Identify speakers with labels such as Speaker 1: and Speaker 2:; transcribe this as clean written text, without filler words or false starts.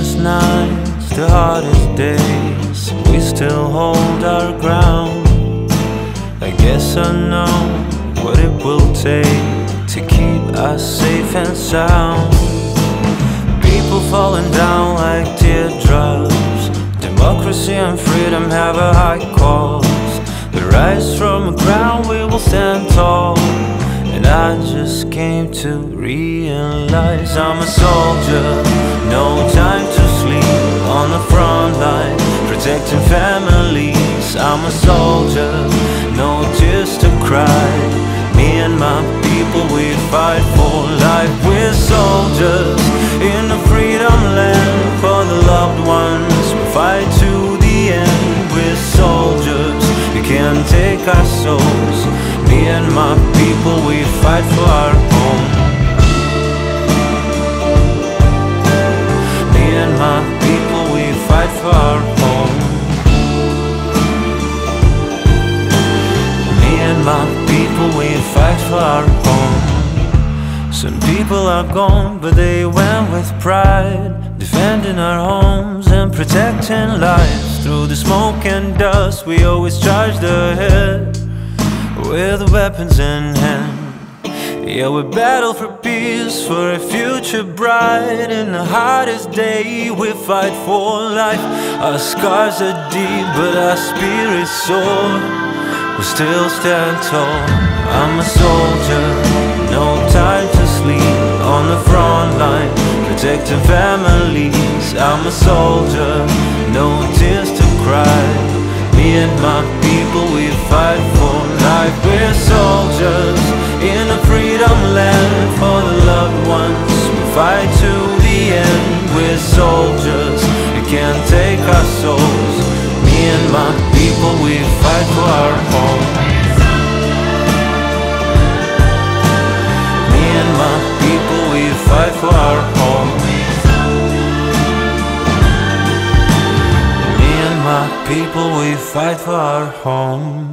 Speaker 1: darkest nights, the hardest days, we still hold our ground. I guess I know what it will take to keep us safe and sound. People falling down like teardrops. Democracy and freedom have a high cost. We rise from the ground, we will stand tall. And I just came to realize I'm a soldier, no time to sleep, on the front line, protecting families. I'm a soldier, no tears to cry. Me and my people, we fight for life. We're soldiers in the freedom land, for the loved ones, we fight to the end. We're soldiers, you can't take our souls. Me and my people, we fight for our home. Me and my people, we fight for our home. Me and my people, we fight for our home. Some people are gone, but they went with pride, defending our homes and protecting lives. Through the smoke and dust, we always charged ahead with weapons in hand. Yeah, we battle for peace, for a future bright. In the hardest day, we fight for life. Our scars are deep, but our spirits soar. We still stand tall. I'm a soldier, no time to sleep, on the front line, protecting families. I'm a soldier, no tears to cry. Me and my people, we fight for life. We're soldiers in a freedom land, for the loved ones, we fight to the end. We're soldiers, you can't take our souls. Me and my people, we fight for our home. Me and my people, we fight for our home. Me and my people, we fight for our home.